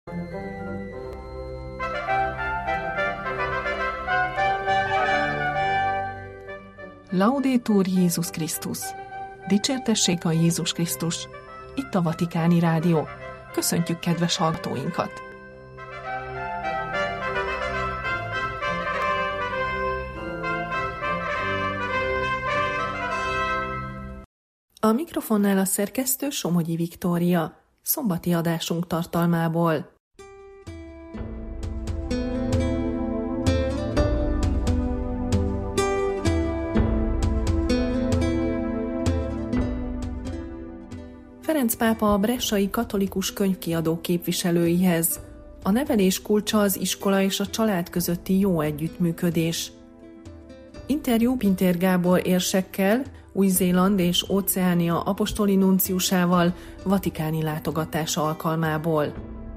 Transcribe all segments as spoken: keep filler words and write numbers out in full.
Laudetur Jézus Krisztus! Dicsértessék a Jézus Krisztus! Itt a Vatikáni Rádió. Köszöntjük kedves hallgatóinkat! A mikrofonnál a szerkesztő Somogyi Viktória, szombati adásunk tartalmából. Ferenc pápa a bressai katolikus könyvkiadó képviselőihez. A nevelés kulcsa az iskola és a család közötti jó együttműködés. Interjú Pintér Gábor érsekkel, Új-Zéland és Óceánia apostoli nunciusával vatikáni látogatása alkalmából.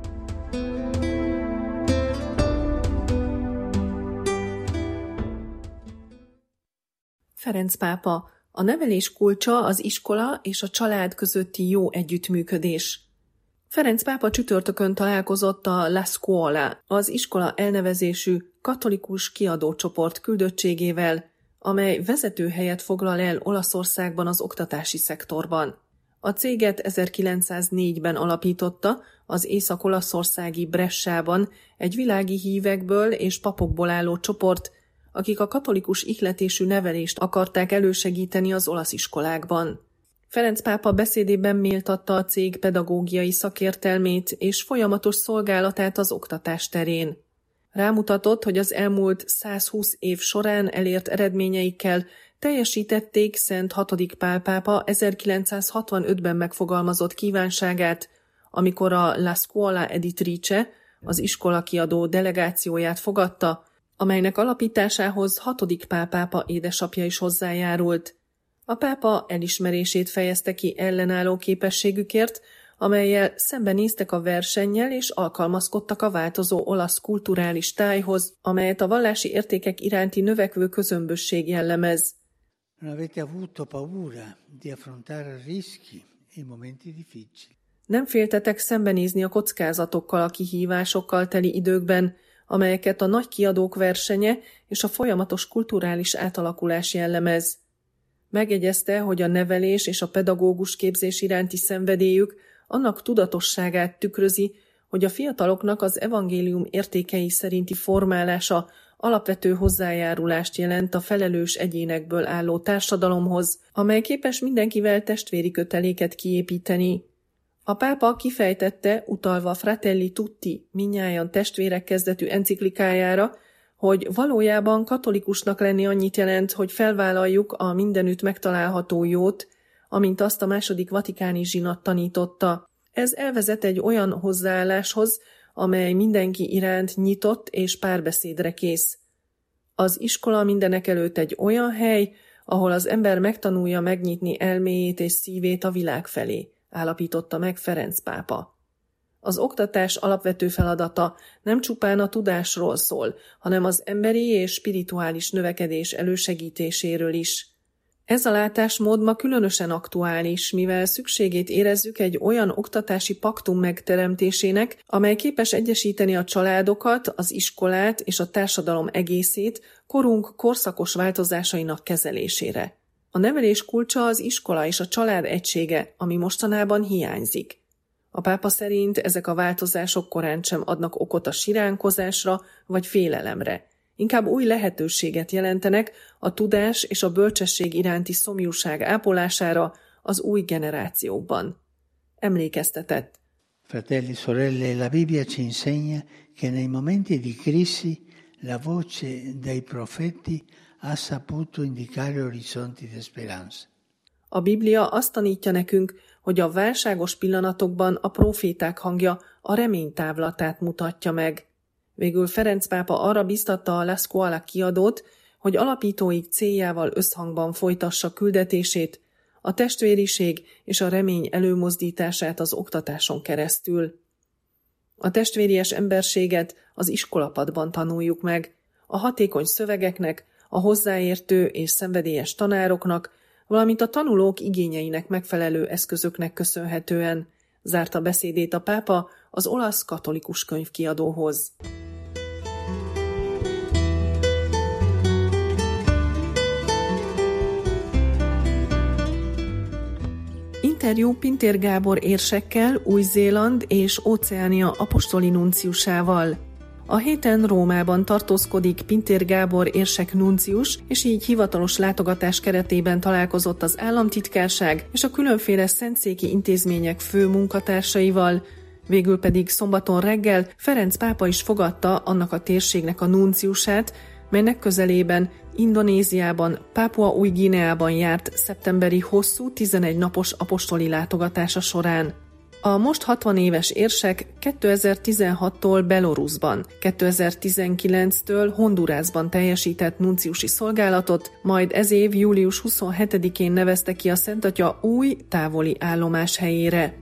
Ferenc pápa: a nevelés kulcsa az iskola és a család közötti jó együttműködés. Ferenc pápa csütörtökön találkozott a La Scuola, az iskola elnevezésű katolikus kiadócsoport küldöttségével, amely vezető helyet foglal el Olaszországban az oktatási szektorban. A céget ezerkilencszáznégyben alapította az észak-olaszországi Bressában egy világi hívekből és papokból álló csoport, akik a katolikus ihletésű nevelést akarták elősegíteni az olasz iskolákban. Ferenc pápa beszédében méltatta a cég pedagógiai szakértelmét és folyamatos szolgálatát az oktatás terén. Rámutatott, hogy az elmúlt százhúsz év során elért eredményeikkel teljesítették Szent hatodik Pál pápa ezerkilencszázhatvanötben megfogalmazott kívánságát, amikor a La Scuola Editrice, az iskola kiadó delegációját fogadta, amelynek alapításához hatodik Pál pápa édesapja is hozzájárult. A pápa elismerését fejezte ki ellenálló képességükért, amellyel szembenéztek a versennyel és alkalmazkodtak a változó olasz kulturális tájhoz, amelyet a vallási értékek iránti növekvő közömbösség jellemez. Nem féltetek szembenézni a kockázatokkal, a kihívásokkal teli időkben, amelyeket a nagy kiadók versenye és a folyamatos kulturális átalakulás jellemez. Megjegyezte, hogy a nevelés és a pedagógus képzés iránti szenvedélyük annak tudatosságát tükrözi, hogy a fiataloknak az evangélium értékei szerinti formálása alapvető hozzájárulást jelent a felelős egyénekből álló társadalomhoz, amely képes mindenkivel testvéri köteléket kiépíteni. A pápa kifejtette, utalva Fratelli Tutti, mindnyájan testvérek kezdetű enciklikájára, hogy valójában katolikusnak lenni annyit jelent, hogy felvállaljuk a mindenütt megtalálható jót, amint azt a második vatikáni zsinat tanította. Ez elvezet egy olyan hozzáálláshoz, amely mindenki iránt nyitott és párbeszédre kész. Az iskola mindenekelőtt egy olyan hely, ahol az ember megtanulja megnyitni elméjét és szívét a világ felé, állapította meg Ferenc pápa. Az oktatás alapvető feladata nem csupán a tudásról szól, hanem az emberi és spirituális növekedés elősegítéséről is. Ez a látásmód ma különösen aktuális, mivel szükségét érezzük egy olyan oktatási paktum megteremtésének, amely képes egyesíteni a családokat, az iskolát és a társadalom egészét korunk korszakos változásainak kezelésére. A nevelés kulcsa az iskola és a család egysége, ami mostanában hiányzik. A pápa szerint ezek a változások korán sem adnak okot a siránkozásra vagy félelemre. Inkább új lehetőséget jelentenek a tudás és a bölcsesség iránti szomjúság ápolására az új generációkban. Emlékeztetett. Fratelli, sorelle, la Bibbia ci insegna che nei momenti di crisi la voce dei profeti ha saputo indicare orizzonti di speranza. A Biblia azt tanítja nekünk, hogy a válságos pillanatokban a próféták hangja a remény távlatát mutatja meg. Végül Ferenc pápa arra biztatta a La Scuola kiadót, hogy alapítóik céljával összhangban folytassa küldetését, a testvériség és a remény előmozdítását az oktatáson keresztül. A testvéries emberséget az iskolapadban tanuljuk meg, a hatékony szövegeknek, a hozzáértő és szenvedélyes tanároknak, valamint a tanulók igényeinek megfelelő eszközöknek köszönhetően, zárta beszédét a pápa az olasz katolikus könyvkiadóhoz. Interjú Pintér Gábor érsekkel, Új-Zéland és Óceánia apostoli nunciusával. A héten Rómában tartózkodik Pintér Gábor érsek nuncius, és így hivatalos látogatás keretében találkozott az államtitkárság és a különféle szentszéki intézmények fő munkatársaival, végül pedig szombaton reggel Ferenc pápa is fogadta annak a térségnek a nunciusát, melynek közelében, Indonéziában, Pápua Új-Guineában járt szeptemberi hosszú tizenegy napos apostoli látogatása során. A most hatvan éves érsek kétezer-tizenhattól Belarusban, kétezer-tizenkilenctől Hondurasban teljesített nunciusi szolgálatot, majd ez év július huszonhetedikén nevezte ki a Szentatya új távoli állomás helyére.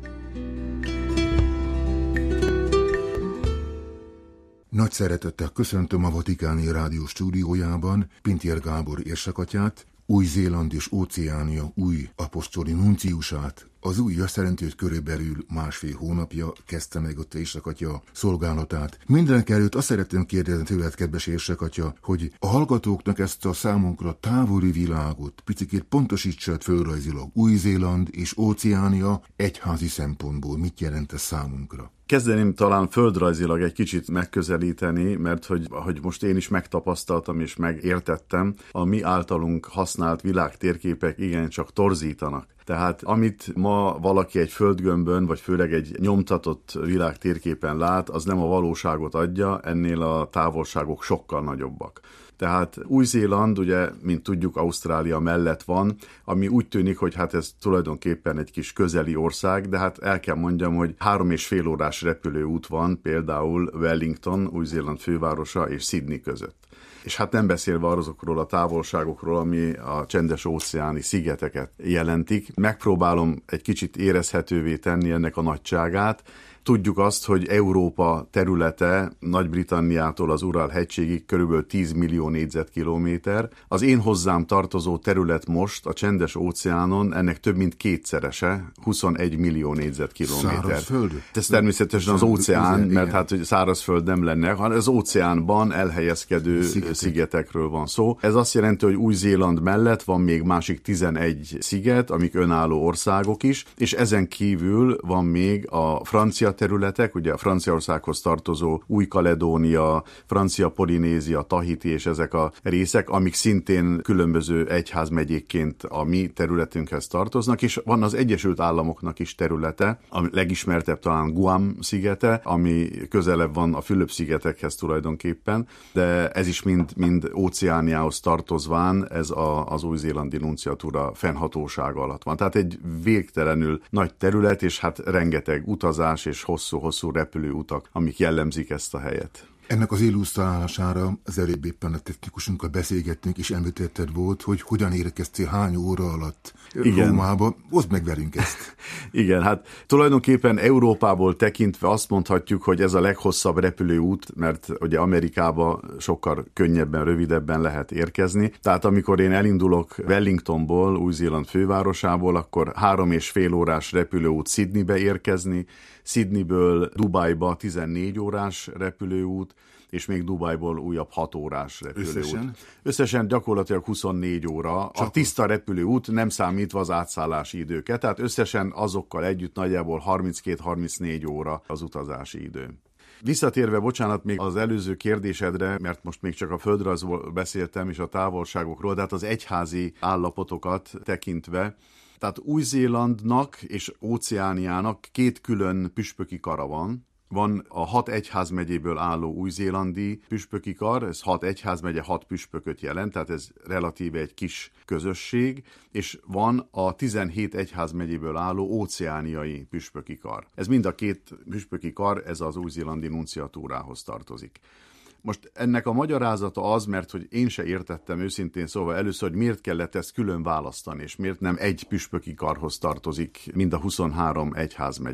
Nagy szeretettel köszöntöm a Vatikáni Rádió stúdiójában Pintér Gábor érsekatyát, Új-Zéland és Óceánia új apostoli nunciusát. Az új azt jelenti, hogy körülbelül másfél hónapja kezdte meg ott érsakatya szolgálatát. Mindenek előtt azt szeretném kérdezni tőled, kedves érsakatya, hogy a hallgatóknak ezt a számunkra távoli világot picikét pontosítsad földrajzilag. Új-Zéland és Óceánia egyházi szempontból mit jelent ez számunkra? Kezdeném talán földrajzilag egy kicsit megközelíteni, mert hogy, ahogy most én is megtapasztaltam és megértettem, a mi általunk használt világtérképek igencsak torzítanak. Tehát amit ma valaki egy földgömbön, vagy főleg egy nyomtatott világtérképen lát, az nem a valóságot adja, ennél a távolságok sokkal nagyobbak. Tehát Új-Zéland, ugye, mint tudjuk, Ausztrália mellett van, ami úgy tűnik, hogy hát ez tulajdonképpen egy kis közeli ország, de hát el kell mondjam, hogy három és fél órás repülőút van például Wellington, Új-Zéland fővárosa és Sydney között. És hát nem beszélve azokról a távolságokról, ami a csendes-óceáni szigeteket jelentik. Megpróbálom egy kicsit érezhetővé tenni ennek a nagyságát. Tudjuk azt, hogy Európa területe Nagy-Britanniától az Ural-hegységig körülbelül tíz millió négyzetkilométer. Az én hozzám tartozó terület most a Csendes-óceánon ennek több mint kétszerese, huszonegy millió négyzetkilométer. Szárazföld? Ez természetesen az óceán, mert hát hogy szárazföld nem lenne, hanem az óceánban elhelyezkedő szigetek. szigetekről van szó. Ez azt jelenti, hogy Új-Zéland mellett van még másik tizenegy sziget, amik önálló országok is, és ezen kívül van még a francia területek, ugye a Franciaországhoz tartozó Új-Kaledónia, Francia-Polinézia, Tahiti és ezek a részek, amik szintén különböző egyházmegyékként a mi területünkhez tartoznak, és van az Egyesült Államoknak is területe, a legismertebb talán Guam szigete, ami közelebb van a Fülöp-szigetekhez tulajdonképpen, de ez is mind, mind Óceániához tartozván, ez a, az új-zélandi nunciatúra fennhatósága alatt van. Tehát egy végtelenül nagy terület, és hát rengeteg utazás és hosszú-hosszú repülőutak, amik jellemzik ezt a helyet. Ennek az illusztrálására az előbb éppen a technikusunkkal beszélgettünk, és említetted volt, hogy hogyan érkeztél hány óra alatt Igen. Rómába. Oszd meg velünk ezt. Igen, hát tulajdonképpen Európából tekintve azt mondhatjuk, hogy ez a leghosszabb repülőút, mert ugye Amerikába sokkal könnyebben, rövidebben lehet érkezni. Tehát amikor én elindulok Wellingtonból, Új-Zéland fővárosából, akkor három és fél órás repülőút Sydneybe érkezni, Sydneyből Dubajba tizennégy órás repülőút, és még Dubajból újabb hat órás repülőút. Összesen? Összesen gyakorlatilag huszonnégy óra. Csak a tiszta repülőút, nem számítva az átszállási időket, tehát összesen azokkal együtt nagyjából harminckét-harmincnégy óra az utazási idő. Visszatérve, bocsánat, még az előző kérdésedre, mert most még csak a földrajzról beszéltem és a távolságokról, de hát az egyházi állapotokat tekintve, tehát Új-Zélandnak és Óceániának két külön püspöki kara van. Van a hat egyházmegyéből álló új-zélandi püspöki kar, ez hat egyházmegye, hat püspököt jelent, tehát ez relatíve egy kis közösség, és van a tizenhét egyházmegyéből álló óceániai püspöki kar. Ez mind a két püspöki kar, ez az új-zélandi nunciatúrához tartozik. Most ennek a magyarázata az, mert hogy én se értettem őszintén szóval először, hogy miért kellett ezt külön választani, és miért nem egy püspöki karhoz tartozik mind a huszonhárom egyházmegye.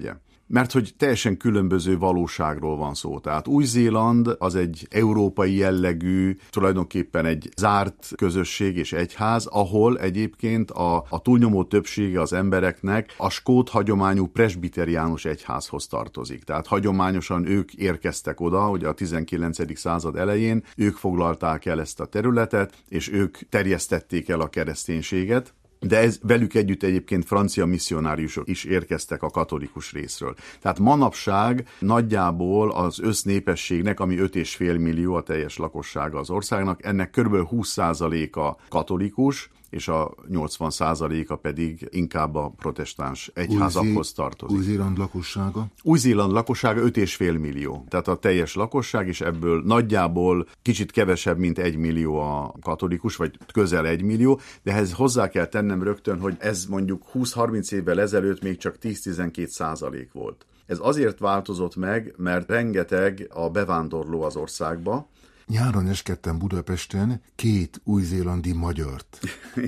Mert hogy teljesen különböző valóságról van szó. Tehát Új-Zéland az egy európai jellegű, tulajdonképpen egy zárt közösség és egyház, ahol egyébként a, a túlnyomó többsége az embereknek a skót hagyományú presbiteriánus egyházhoz tartozik. Tehát hagyományosan ők érkeztek oda, hogy a tizenkilencedik század elején ők foglalták el ezt a területet, és ők terjesztették el a kereszténységet. De ez velük együtt egyébként francia misszionáriusok is érkeztek a katolikus részről. Tehát manapság nagyjából az össznépességnek, ami öt és fél millió a teljes lakossága az országnak, ennek kb. húsz százaléka katolikus, és a nyolcvan százaléka pedig inkább a protestáns egyházakhoz tartozik. Új-Zéland lakossága? Új-Zéland lakossága öt és fél millió. Tehát a teljes lakosság, és ebből nagyjából kicsit kevesebb, mint egy millió a katolikus, vagy közel egy millió, de ehhez hozzá kell tennem rögtön, hogy ez mondjuk húsz-harminc évvel ezelőtt még csak tíz-tizenkét százalék volt. Ez azért változott meg, mert rengeteg a bevándorló az országba. Nyáron eskedtem Budapesten két új-zélandi magyart.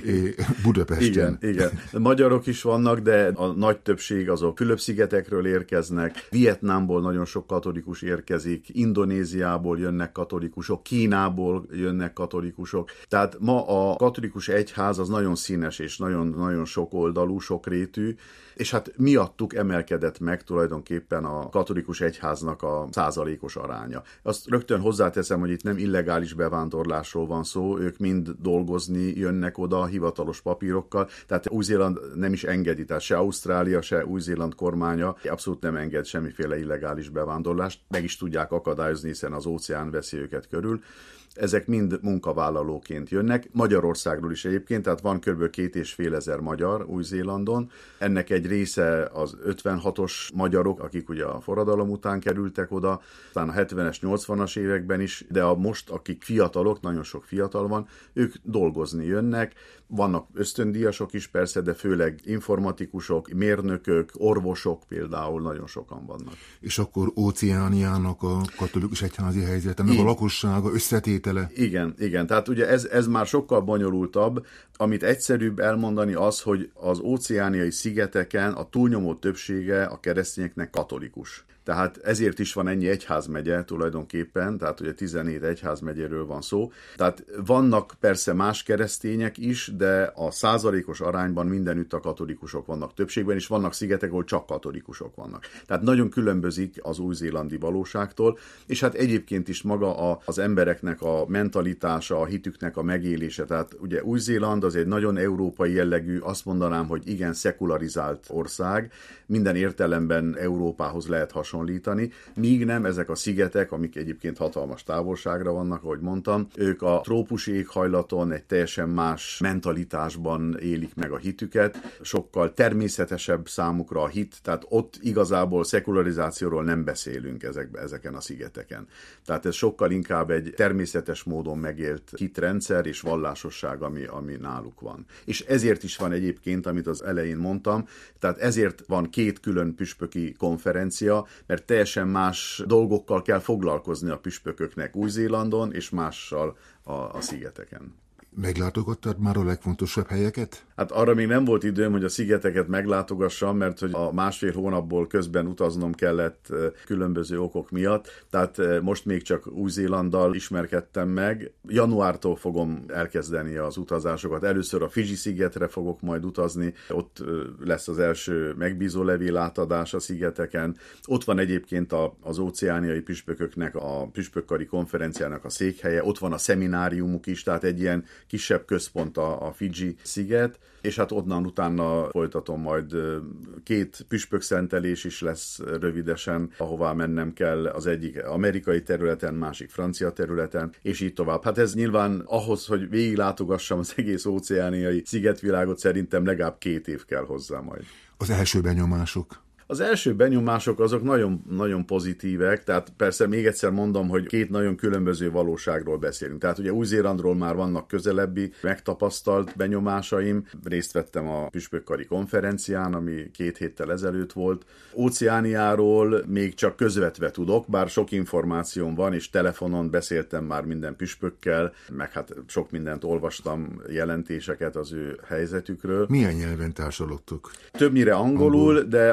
Budapesten. Igen, igen. Magyarok is vannak, de a nagy többség azok Fülöp-szigetekről érkeznek, Vietnámból nagyon sok katolikus érkezik, Indonéziából jönnek katolikusok, Kínából jönnek katolikusok. Tehát ma a katolikus egyház az nagyon színes és nagyon, nagyon sokoldalú, sokrétű, és hát miattuk emelkedett meg tulajdonképpen a katolikus egyháznak a százalékos aránya. Azt rögtön hozzáteszem, hogy itt nem illegális bevándorlásról van szó, ők mind dolgozni jönnek oda hivatalos papírokkal, tehát Új-Zéland nem is engedi, tehát se Ausztrália, se Új-Zéland kormánya abszolút nem enged semmiféle illegális bevándorlást, meg is tudják akadályozni, hiszen az óceán veszi őket körül. Ezek mind munkavállalóként jönnek, Magyarországról is egyébként, tehát van kb. két és fél ezer magyar Új-Zélandon. Ennek egy része az ötvenhatos magyarok, akik ugye a forradalom után kerültek oda, aztán a hetvenes, nyolcvanas években is, de a most, akik fiatalok, nagyon sok fiatal van, ők dolgozni jönnek. Vannak ösztöndíjasok is persze, de főleg informatikusok, mérnökök, orvosok például nagyon sokan vannak. És akkor Óceániának a katolikus egyházi helyzete, meg a lakossága, összetétele. Igen, igen. Tehát ugye ez, ez már sokkal bonyolultabb. Amit egyszerűbb elmondani az, hogy az óceániai szigeteken a túlnyomó többsége a keresztényeknek katolikus. Tehát ezért is van ennyi egyházmegye tulajdonképpen, tehát ugye tizenhét egyházmegyéről van szó. Tehát vannak persze más keresztények is, de a százalékos arányban mindenütt a katolikusok vannak többségben, és vannak szigetek, ahol csak katolikusok vannak. Tehát nagyon különbözik az új-zélandi valóságtól, és hát egyébként is maga a, az embereknek a mentalitása, a hitüknek a megélése. Tehát ugye Új-Zéland az egy nagyon európai jellegű, azt mondanám, hogy igen szekularizált ország, minden értelemben Európához lehet hasonlítani, míg nem ezek a szigetek, amik egyébként hatalmas távolságra vannak, ahogy mondtam, ők a trópusi éghajlaton egy teljesen más mentalitásban élik meg a hitüket, sokkal természetesebb számukra a hit, tehát ott igazából szekularizációról nem beszélünk ezekbe, ezeken a szigeteken. Tehát ez sokkal inkább egy természetes módon megélt hitrendszer és vallásosság, ami, ami náluk van. És ezért is van egyébként, amit az elején mondtam, tehát ezért van két külön püspöki konferencia, mert teljesen más dolgokkal kell foglalkozni a püspököknek Új-Zélandon, és mással a, a szigeteken. Meglátogattad már a legfontosabb helyeket? Hát arra még nem volt időm, hogy a szigeteket meglátogassam, mert hogy a másfél hónapból közben utaznom kellett különböző okok miatt, tehát most még csak Új-Zélanddal ismerkedtem meg. Januártól fogom elkezdeni az utazásokat. Először a Fidzsi-szigetre fogok majd utazni, ott lesz az első megbízólevél átadás a szigeteken. Ott van egyébként az óceániai püspököknek, a püspökkari konferenciának a székhelye, ott van a szemináriumuk is, tehát egy ilyen kisebb központ a, a Fidzsi-sziget, és hát onnan utána folytatom majd két püspökszentelés is lesz rövidesen, ahová mennem kell, az egyik amerikai területen, másik francia területen, és így tovább. Hát ez nyilván ahhoz, hogy végiglátogassam az egész óceániai szigetvilágot, szerintem legalább két év kell hozzá majd. Az első benyomások? Az első benyomások azok nagyon, nagyon pozitívek, tehát persze még egyszer mondom, hogy két nagyon különböző valóságról beszélünk. Tehát ugye Új-Zélandról már vannak közelebbi, megtapasztalt benyomásaim, részt vettem a püspökkari konferencián, ami két héttel ezelőtt volt. Óceániáról még csak közvetve tudok, bár sok információm van, és telefonon beszéltem már minden püspökkel, meg hát sok mindent olvastam, jelentéseket az ő helyzetükről. Milyen nyelven társalogtok? Többnyire angolul, Angol. De a francia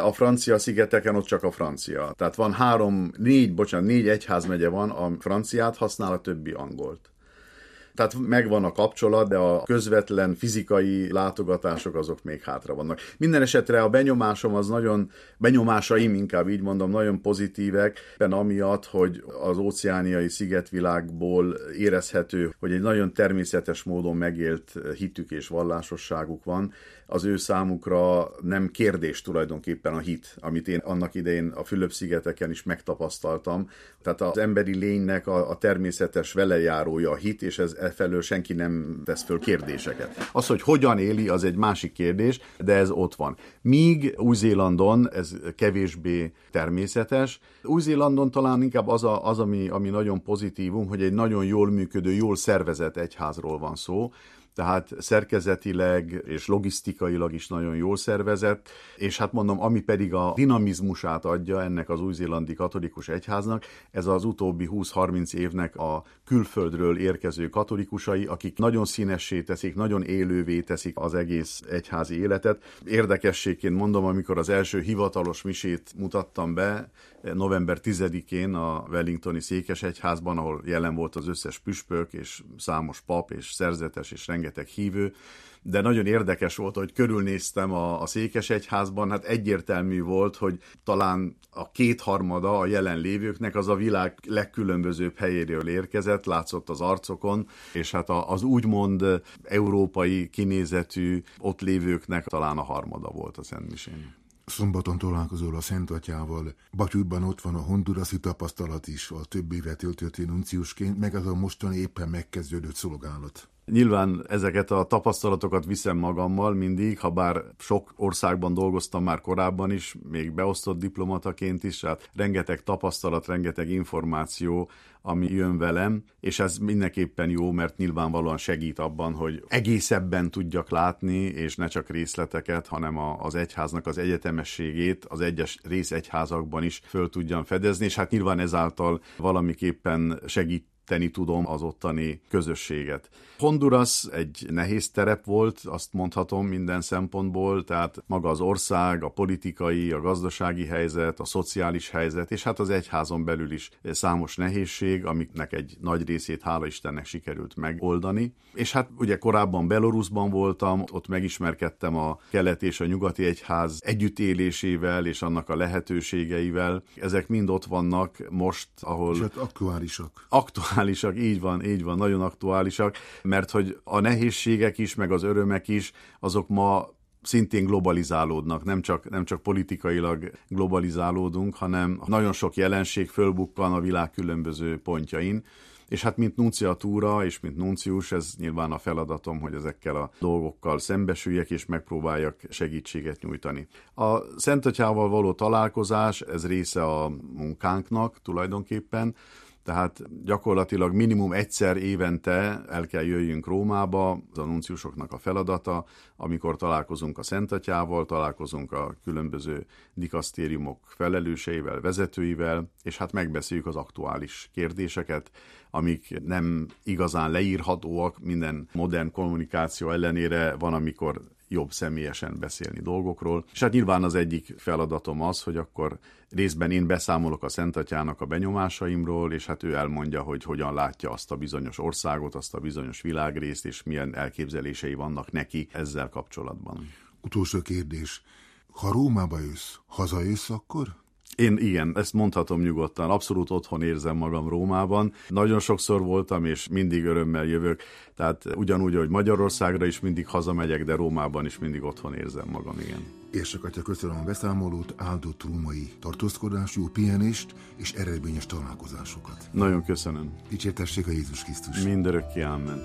francia szigeteken ott csak a francia. Tehát van három, négy, bocsánat, négy egyházmegye van, a franciát használ, a többi angolt. Tehát megvan a kapcsolat, de a közvetlen fizikai látogatások azok még hátra vannak. Minden esetre a benyomásom az nagyon, benyomásaim inkább így mondom, nagyon pozitívek, amiatt, hogy az óceániai szigetvilágból érezhető, hogy egy nagyon természetes módon megélt hitük és vallásosságuk van. Az ő számukra nem kérdés tulajdonképpen a hit, amit én annak idején a Fülöp-szigeteken is megtapasztaltam. Tehát az emberi lénynek a, a természetes velejárója a hit, és ez efelől senki nem tesz föl kérdéseket. Az, hogy hogyan éli, az egy másik kérdés, de ez ott van. Míg Új-Zélandon ez kevésbé természetes. Új-Zélandon talán inkább az, a, az ami, ami nagyon pozitívum, hogy egy nagyon jól működő, jól szervezett egyházról van szó, tehát szerkezetileg és logisztikailag is nagyon jól szervezett, és hát mondom, ami pedig a dinamizmusát adja ennek az új-zélandi katolikus egyháznak, ez az utóbbi húsz-harminc évnek a külföldről érkező katolikusai, akik nagyon színessé teszik, nagyon élővé teszik az egész egyházi életet. Érdekességként mondom, amikor az első hivatalos misét mutattam be, november tizedikén a Wellingtoni székesegyházban, ahol jelen volt az összes püspök, és számos pap, és szerzetes, és rengeteg hívő, de nagyon érdekes volt, hogy körülnéztem a, a székesegyházban, hát egyértelmű volt, hogy talán a kétharmada a jelenlévőknek az a világ legkülönbözőbb helyéről érkezett, látszott az arcokon, és hát az úgymond európai kinézetű ott lévőknek talán a harmada volt a szentmisén. Szombaton találkozol a Szent Atyával. Batyúban ott van a hondurasi tapasztalat is, a több éve töltötté nunciusként, meg az a mostani éppen megkezdődött szolgálat. Nyilván ezeket a tapasztalatokat viszem magammal mindig, ha bár sok országban dolgoztam már korábban is, még beosztott diplomataként is, hát rengeteg tapasztalat, rengeteg információ, ami jön velem, és ez mindenképpen jó, mert nyilvánvalóan segít abban, hogy egészebben tudjak látni, és ne csak részleteket, hanem a, az egyháznak az egyetemességét az egyes részegyházakban is föl tudjam fedezni, és hát nyilván ezáltal valamiképpen segít tenni tudom az ottani közösséget. Honduras egy nehéz terep volt, azt mondhatom minden szempontból, tehát maga az ország, a politikai, a gazdasági helyzet, a szociális helyzet, és hát az egyházon belül is számos nehézség, amiknek egy nagy részét hála Istennek sikerült megoldani. És hát ugye korábban Belarusban voltam, ott megismerkedtem a kelet és a nyugati egyház együttélésével és annak a lehetőségeivel. Ezek mind ott vannak most, ahol... És hát aktuálisak. Aktuálisak, így van, így van, nagyon aktuálisak, mert hogy a nehézségek is, meg az örömek is, azok ma szintén globalizálódnak, nem csak, nem csak politikailag globalizálódunk, hanem nagyon sok jelenség fölbukkan a világ különböző pontjain, és hát mint nunciatúra és mint nuncius, ez nyilván a feladatom, hogy ezekkel a dolgokkal szembesüljek, és megpróbáljak segítséget nyújtani. A Szent Atyával való találkozás, ez része a munkánknak tulajdonképpen, tehát gyakorlatilag minimum egyszer évente el kell jöjjünk Rómába, az a nunciusoknak a feladata, amikor találkozunk a Szent Atyával, találkozunk a különböző dikasztériumok felelőseivel, vezetőivel, és hát megbeszéljük az aktuális kérdéseket, amik nem igazán leírhatóak, minden modern kommunikáció ellenére van, amikor jobb személyesen beszélni dolgokról. És hát nyilván az egyik feladatom az, hogy akkor részben én beszámolok a Szent Atyának a benyomásaimról, és hát ő elmondja, hogy hogyan látja azt a bizonyos országot, azt a bizonyos világrészt, és milyen elképzelései vannak neki ezzel kapcsolatban. Utolsó kérdés. Ha Rómába jössz, hazajössz akkor? Én igen, ezt mondhatom nyugodtan, abszolút otthon érzem magam Rómában. Nagyon sokszor voltam, és mindig örömmel jövök, tehát ugyanúgy, hogy Magyarországra is mindig hazamegyek, de Rómában is mindig otthon érzem magam, igen. Érsek Atya, köszönöm a beszámolót, áldott római tartózkodás, jó pihenést és eredményes találkozásokat. Nagyon köszönöm. Dicsértessék a Jézus Krisztus. Mindörökké, amen.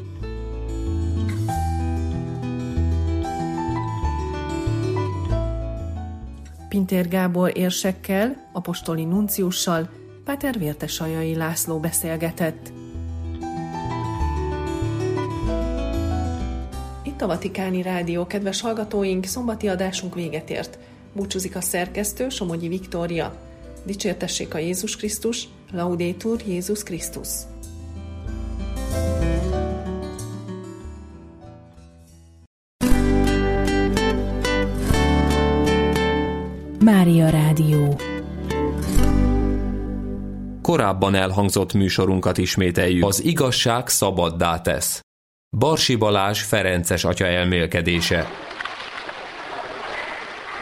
Pintér Gábor érsekkel, apostoli nunciussal Páter Vértesajai László beszélgetett. Itt a Vatikáni Rádió, kedves hallgatóink, szombati adásunk véget ért. Búcsúzik a szerkesztő, Somogyi Viktória. Dicsértessék a Jézus Krisztus, Laudetur Jézus Krisztus. Mária Rádió. Korábban elhangzott műsorunkat ismételjük. Az igazság szabaddá tesz. Barsi Balázs ferences atya elmélkedése.